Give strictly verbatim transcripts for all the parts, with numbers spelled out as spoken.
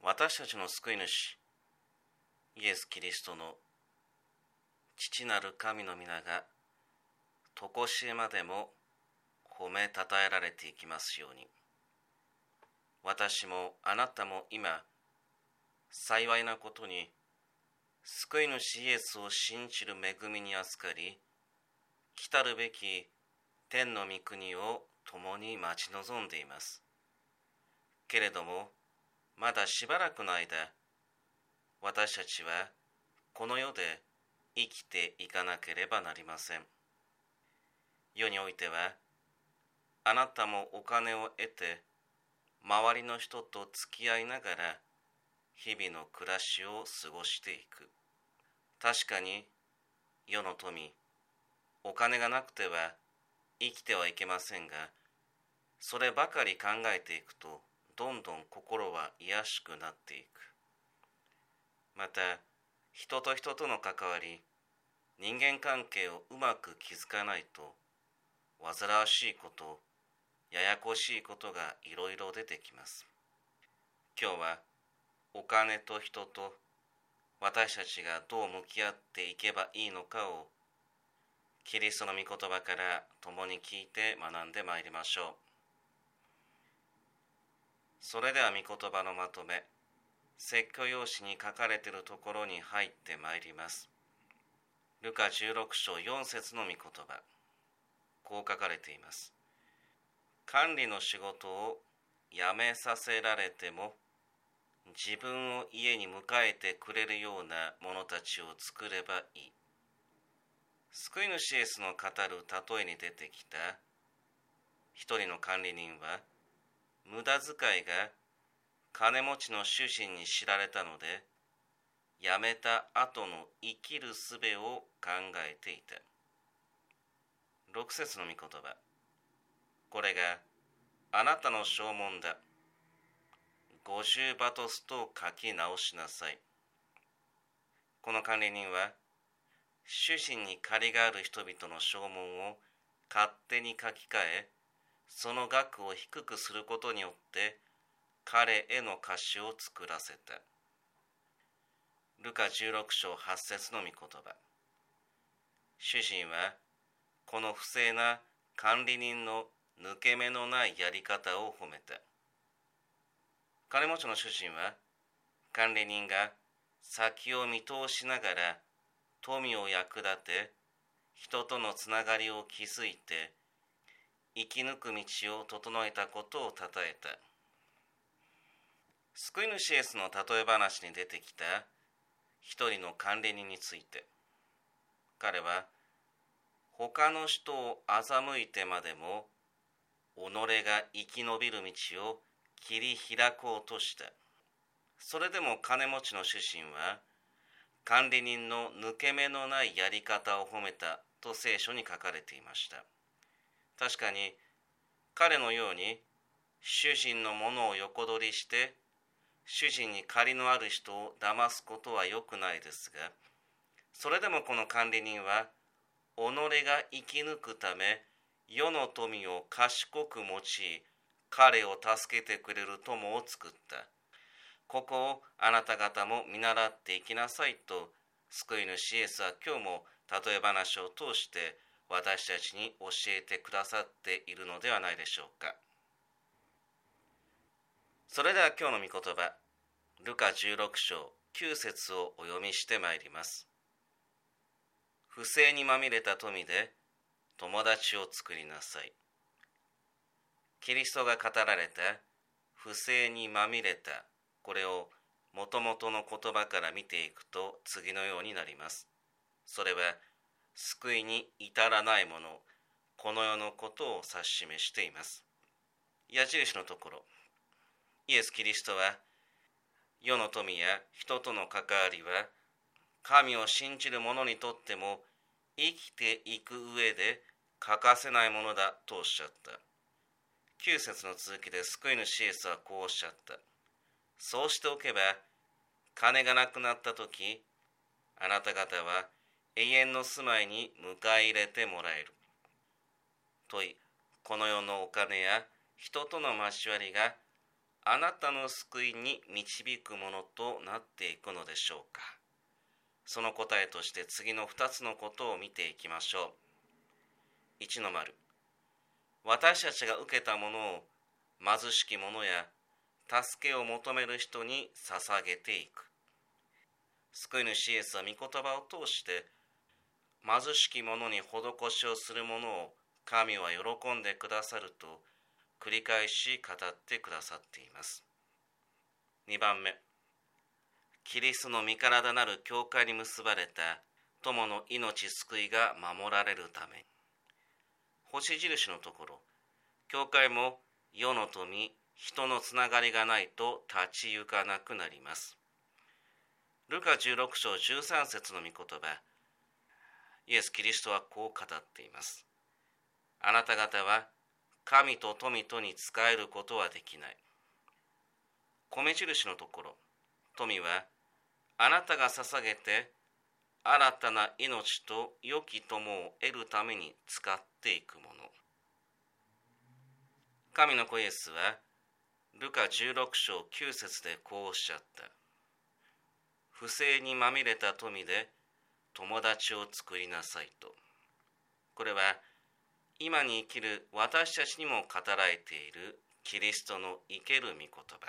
私たちの救い主イエス・キリストの父なる神の皆がとこしえまでも褒めたたえられていきますように。私もあなたも今幸いなことに救い主イエスを信じる恵みに預かり、来たるべき天の御国を共に待ち望んでいます。けれどもまだしばらくの間、私たちはこの世で生きていかなければなりません。世においてはあなたもお金を得て周りの人と付き合いながら日々の暮らしを過ごしていく。確かに世の富、お金がなくては生きてはいけませんが、そればかり考えていくとどんどん心は卑しくなっていく。また人と人との関わり、人間関係をうまく築かないと煩わしいこと、ややこしいことがいろいろ出てきます。今日はお金と人と私たちがどう向き合っていけばいいのかをキリストの御言葉から共に聞いて学んでまいりましょう。それでは御言葉のまとめ、説教用紙に書かれているところに入ってまいります。ルカじゅうろく章よん節の御言葉、こう書かれています。管理の仕事を辞めさせられても、自分を家に迎えてくれるような者たちを作ればいい。救い主イエスの語る例えに出てきた一人の管理人は、無駄遣いが金持ちの主人に知られたので、辞めた後の生きる術を考えていた。ろく節の御言葉、これがあなたの証文だ。五十バトスと書き直しなさい。この管理人は、主人に借りがある人々の証文を勝手に書き換え、その額を低くすることによって彼への貸しを作らせた。ルカじゅうろく章はち節の御言葉、主人はこの不正な管理人の抜け目のないやり方を褒めた。金持ちの主人は、管理人が先を見通しながら富を役立て、人とのつながりを築いて生き抜く道を整えたことをたたえた。救い主イエスの例え話に出てきた一人の管理人について、彼は他の人を欺いてまでも己が生き延びる道を切り開こうとした。それでも金持ちの主人は管理人の抜け目のないやり方を褒めたと聖書に書かれていました。確かに彼のように主人のものを横取りして主人に借りのある人を騙すことは良くないですが、それでもこの管理人は己が生き抜くため世の富を賢く用い、彼を助けてくれる友を作った。ここをあなた方も見習っていきなさいと、救い主イエスは今日も例え話を通して私たちに教えてくださっているのではないでしょうか。それでは今日の御言葉、ルカじゅうろく章きゅう節をお読みしてまいります。不正にまみれた富で友達を作りなさい。キリストが語られた不正にまみれた、これをもともとの言葉から見ていくと次のようになります。それは救いに至らないもの、この世のことを指し示しています。矢印のところ、イエス・キリストは世の富や人との関わりは神を信じる者にとっても生きていく上で欠かせないものだとおっしゃった。きゅう節の続きで救い主イエスはこうおっしゃった。そうしておけば、金がなくなったとき、あなた方は永遠の住まいに迎え入れてもらえる。とい、この世のお金や人との交わりがあなたの救いに導くものとなっていくのでしょうか。その答えとして次のふたつのことを見ていきましょう。いちの丸、私たちが受けたものを貧しき者や助けを求める人に捧げていく。救い主イエスは御言葉を通して貧しき者に施しをする者を神は喜んでくださると繰り返し語ってくださっています。にばんめ、キリストの身体なる教会に結ばれた友の命救いが守られるため、星印のところ、教会も世の富、人のつながりがないと立ち行かなくなります。ルカじゅうろく章じゅうさん節の御言葉、イエス・キリストはこう語っています。あなた方は神と富とに仕えることはできない。米印のところ、富はあなたが捧げて新たな命と良き友を得るために使っていくもの。神の子イエスはルカじゅうろく章きゅう節でこうおっしゃった。不正にまみれた富で友達を作りなさいと。これは今に生きる私たちにも語られているキリストの生ける御言葉。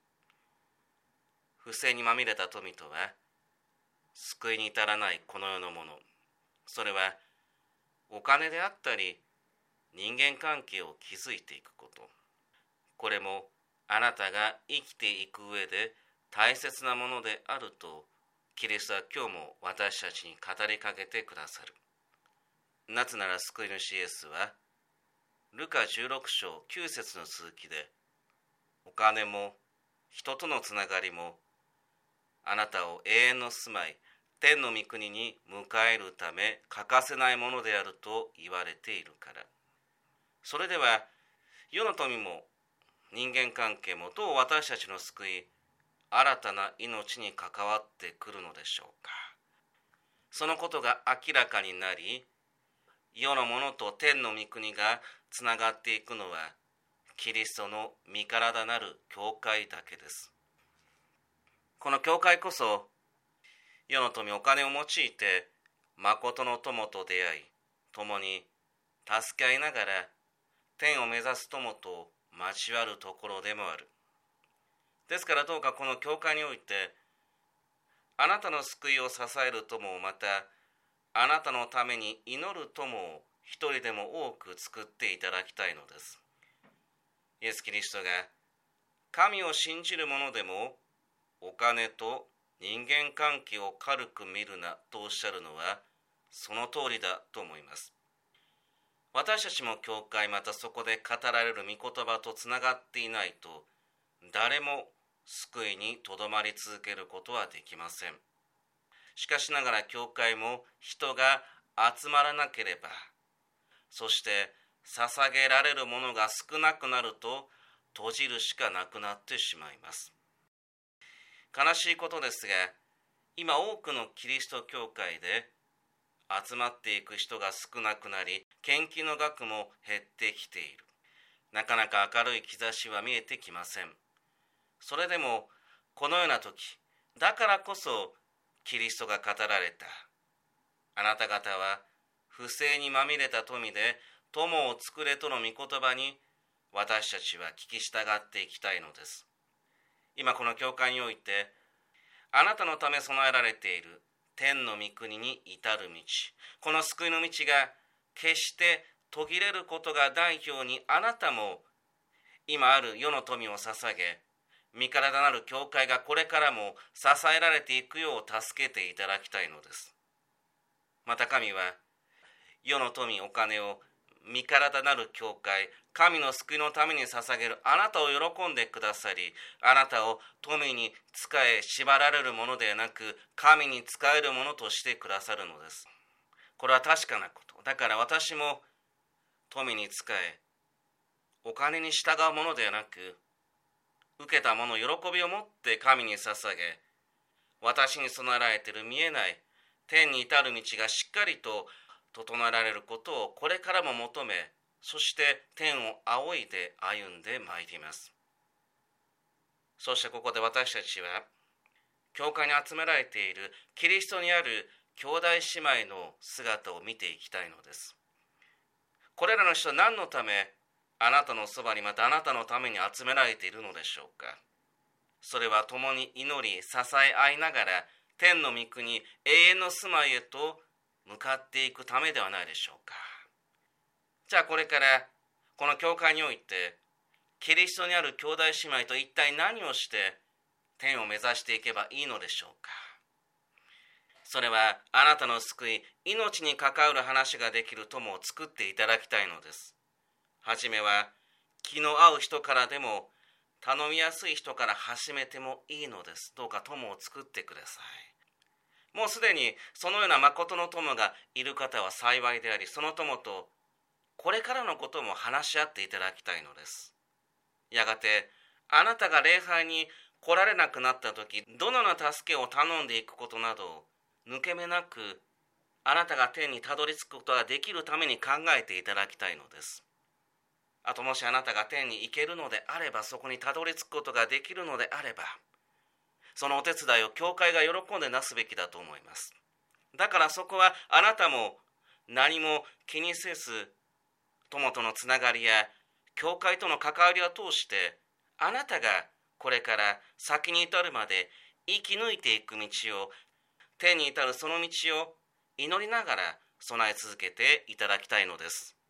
不正にまみれた富とは救いに至らないこの世のもの。それはお金であったり人間関係を築いていくこと。これもあなたが生きていく上で大切なものであるとキリストは今日も私たちに語りかけてくださる。なぜなら救い主イエスはルカじゅうろく章きゅう節の続きで、お金も人とのつながりもあなたを永遠の住まい、天の御国に迎えるため欠かせないものであると言われているから。それでは世の富も人間関係もどう私たちの救い、新たな命に関わってくるのでしょうか。そのことが明らかになり、世のものと天の御国がつながっていくのはキリストの身体なる教会だけです。この教会こそ世の富、お金を用いて誠の友と出会い、共に助け合いながら天を目指す友と交わるところでもある。ですからどうかこの教会においてあなたの救いを支える友を、またあなたのために祈る友を一人でも多く作っていただきたいのです。イエス・キリストが神を信じる者でもお金と人間関係を軽く見るなとおっしゃるのはその通りだと思います。私たちも教会、またそこで語られる御言葉とつながっていないと誰も救いにとどまり続けることはできません。しかしながら教会も人が集まらなければ、そして捧げられるものが少なくなると閉じるしかなくなってしまいます。悲しいことですが、今多くのキリスト教会で集まっていく人が少なくなり、献金の額も減ってきている。なかなか明るい兆しは見えてきません。それでもこのような時だからこそキリストが語られた。あなた方は不正にまみれた富で友を作れとの御言葉に私たちは聞き従っていきたいのです。今この教会においてあなたのため備えられている天の御国に至る道、この救いの道が決して途切れることがないように、あなたも今ある世の富を捧げ、身体なる教会がこれからも支えられていくよう助けていただきたいのです。また神は世の富、お金を身体なる教会、神の救いのために捧げるあなたを喜んでくださり、あなたを富に仕え縛られるものではなく神に仕えるものとしてくださるのです。これは確かなこと。だから私も富に仕えお金に従うものではなく、受けたもの喜びを持って神に捧げ、私に備えられている見えない天に至る道がしっかりと整えられることをこれからも求め、そして天を仰いで歩んでまいります。 そしてここで私たちは教会に集められているキリストにある兄弟姉妹の姿を見ていきたいのです。これらの人は何のためあなたのそばに、またあなたのために集められているのでしょうか。それは共に祈り支え合いながら天の御国、永遠の住まいへと向かっていくためではないでしょうか。じゃあこれからこの教会においてキリストにある兄弟姉妹と一体何をして天を目指していけばいいのでしょうか。それはあなたの救い、命に関わる話ができる友を作っていただきたいのです。はじめは気の合う人からでも頼みやすい人から始めてもいいのです。どうか友を作ってください。もうすでにそのような誠の友がいる方は幸いであり、その友とこれからのことも話し合っていただきたいのです。やがてあなたが礼拝に来られなくなった時、どのような助けを頼んでいくことなどを抜け目なくあなたが天にたどり着くことができるために考えていただきたいのです。あともしあなたが天に行けるのであれば、そこにたどり着くことができるのであれば、そのお手伝いを教会が喜んでなすべきだと思います。だからそこはあなたも何も気にせず、友とのつながりや教会との関わりを通して、あなたがこれから先に至るまで生き抜いていく道を、天に至るその道を祈りながら備え続けていただきたいのです。